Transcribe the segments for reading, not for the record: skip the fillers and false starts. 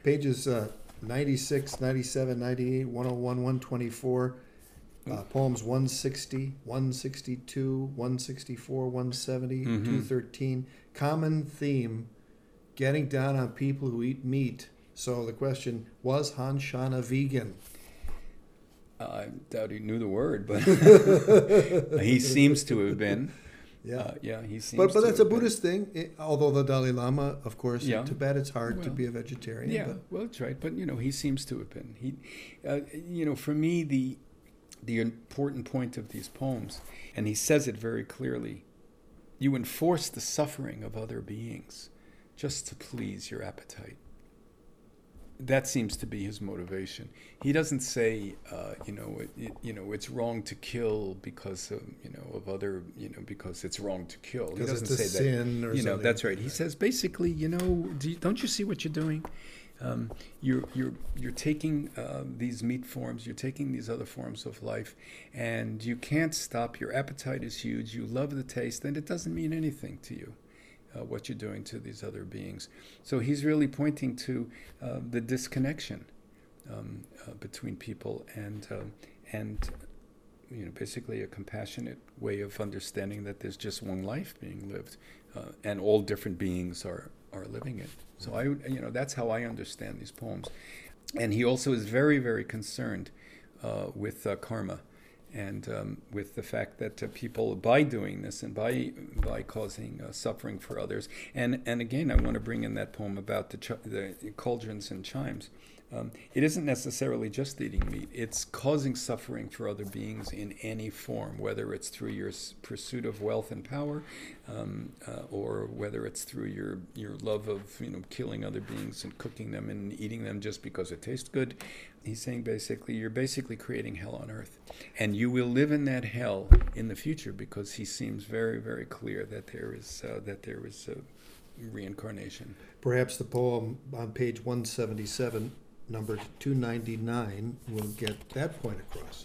Pages 96, 97, 98, 101, 124, poems 160, 162, 164, 170, 213. Common theme, getting down on people who eat meat. So the question, was Han Shan a vegan? I doubt he knew the word, but he seems to have been. Yeah. Yeah, he seems But to that's a have been. Buddhist thing, although the Dalai Lama, of course, Yeah. in Tibet it's hard to Well, be a vegetarian. Yeah, But well, that's right. But he seems to have been. For me, the important point of these poems, and he says it very clearly: you enforce the suffering of other beings just to please your appetite. That seems to be his motivation. He doesn't say, it's wrong to kill because of other, because it's wrong to kill. He because doesn't it's a say sin that. or something. That's right. He says basically, don't you see what you're doing? You're taking these meat forms, you're taking these other forms of life, and you can't stop. Your appetite is huge. You love the taste, and it doesn't mean anything to you. What you're doing to these other beings. So he's really pointing to the disconnection between people and basically a compassionate way of understanding that there's just one life being lived, and all different beings are living it. So that's how I understand these poems. And he also is very, very concerned with karma. And with the fact that people, by doing this and by causing suffering for others, and again, I want to bring in that poem about the cauldrons and chimes. It isn't necessarily just eating meat. It's causing suffering for other beings in any form, whether it's through your pursuit of wealth and power, or whether it's through your love of killing other beings and cooking them and eating them just because it tastes good. He's saying basically, you're basically creating hell on earth. And you will live in that hell in the future, because he seems very, very clear that there is reincarnation. Perhaps the poem on page 177, number 299, will get that point across.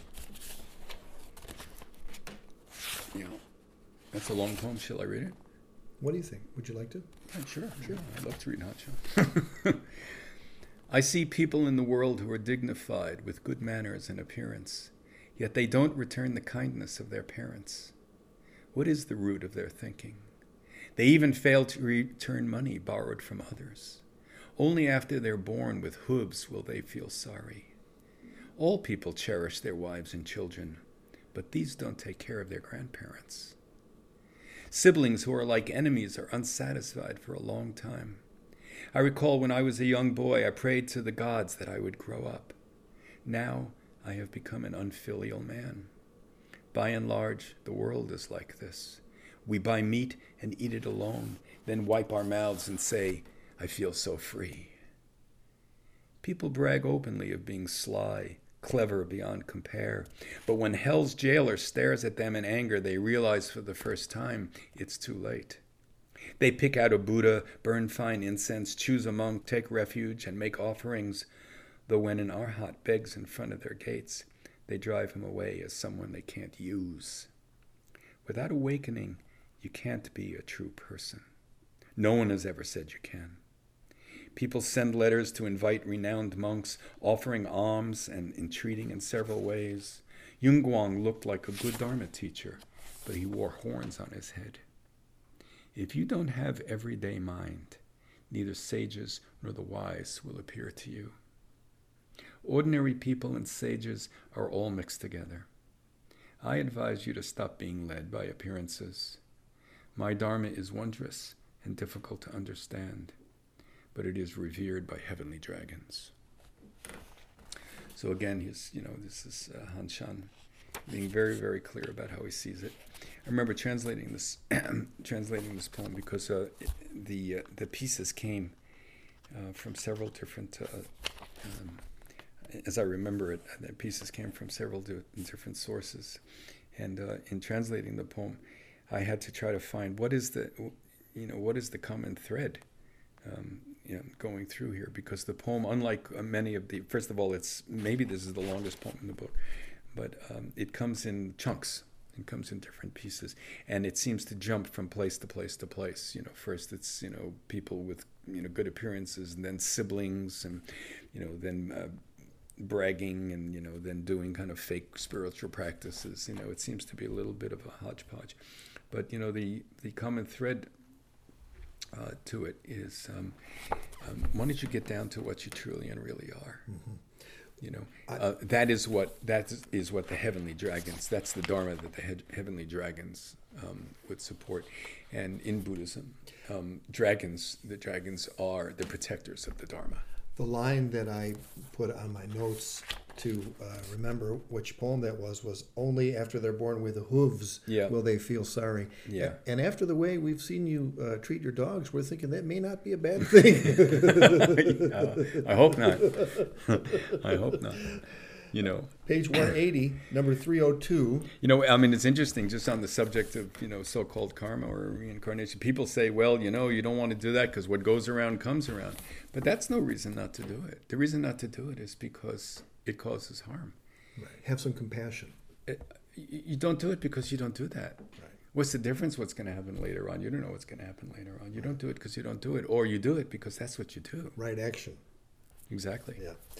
Yeah. That's a long poem. Shall I read it? What do you think? Would you like to? Yeah, sure. I'd love to read Hot. I see people in the world who are dignified with good manners and appearance, yet they don't return the kindness of their parents. What is the root of their thinking? They even fail to return money borrowed from others. Only after they're born with hooves will they feel sorry. All people cherish their wives and children, but these don't take care of their grandparents. Siblings who are like enemies are unsatisfied for a long time. I recall when I was a young boy, I prayed to the gods that I would grow up. Now I have become an unfilial man. By and large, the world is like this. We buy meat and eat it alone, then wipe our mouths and say, I feel so free. People brag openly of being sly, clever beyond compare, but when hell's jailer stares at them in anger, they realize for the first time it's too late. They pick out a Buddha, burn fine incense, choose a monk, take refuge, and make offerings, though when an arhat begs in front of their gates, they drive him away as someone they can't use. Without awakening, you can't be a true person. No one has ever said you can. People send letters to invite renowned monks, offering alms and entreating in several ways. Yunguang looked like a good Dharma teacher, but he wore horns on his head. If you don't have everyday mind, neither sages nor the wise will appear to you. Ordinary people and sages are all mixed together. I advise you to stop being led by appearances. My Dharma is wondrous and difficult to understand, but it is revered by heavenly dragons. So again, this is Han Shan being very, very clear about how he sees it. I remember translating this poem because the pieces came from several different. As I remember it, the pieces came from several different sources, and in translating the poem, I had to try to find what is the common thread going through here, because the poem, unlike many of the, first of all, maybe this is the longest poem in the book, but it comes in chunks. It comes in different pieces, and it seems to jump from place to place to place. First it's people with good appearances, and then siblings, and then bragging, and then doing kind of fake spiritual practices. It seems to be a little bit of a hodgepodge, but the common thread to it is why don't you get down to what you truly and really are? That is what the heavenly dragons. That's the Dharma that the heavenly dragons would support. And in Buddhism, the dragons are the protectors of the Dharma. The line that I put on my notes to remember which poem that was only after they're born with hooves will they feel sorry. Yeah. And after the way we've seen you treat your dogs, we're thinking that may not be a bad thing. I hope not. I hope not. Page 180, number 302. It's interesting, just on the subject of, so-called karma or reincarnation. People say, well, you don't want to do that because what goes around comes around. But that's no reason not to do it. The reason not to do it is because it causes harm. Right. Have some compassion. You don't do it because you don't do that. Right. What's the difference? What's going to happen later on? You don't know what's going to happen later on. You don't do it because you don't do it. Or you do it because that's what you do. Right action. Exactly. Yeah.